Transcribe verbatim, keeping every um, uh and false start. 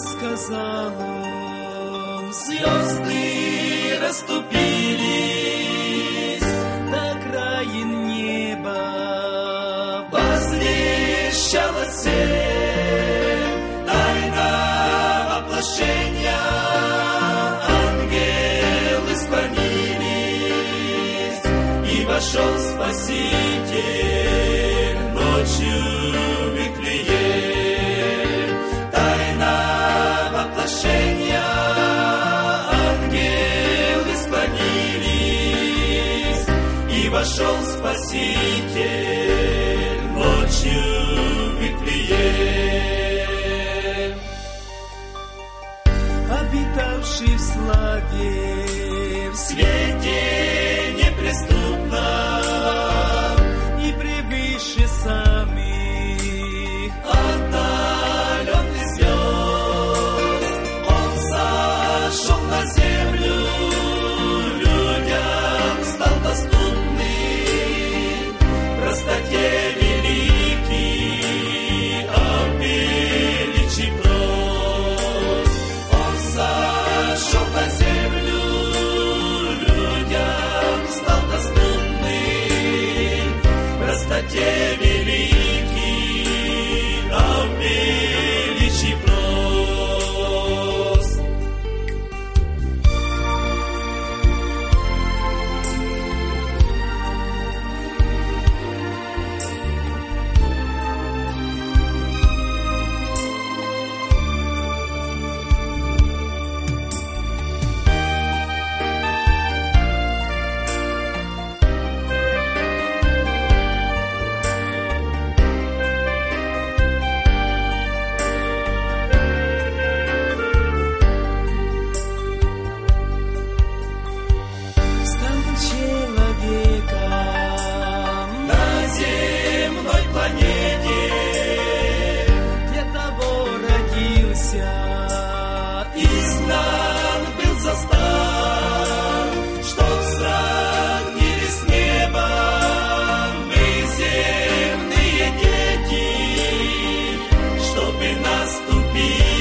сказал он, звезды расступились до краин неба, возвещала всем тайна воплощения. Ангелы склонились, и вошел Спаситель ночью в Вифлеем. Тайна воплощения. Ангелы склонились, и вошел Спаситель ночью в Вифлеем. Обитавший в славе, в свете неприступном и превыше самих отдаленных звезд, он сошел на землю, людям стал доступным, в простоте великий, а в величии прост. Он сошел на землю, людям стал доступным, в простоте великий, а в величии прост. Стал человеком на земной планете, для того родился, изгнан был за стан, чтоб сравнили с небом мы земные дети, чтобы наступить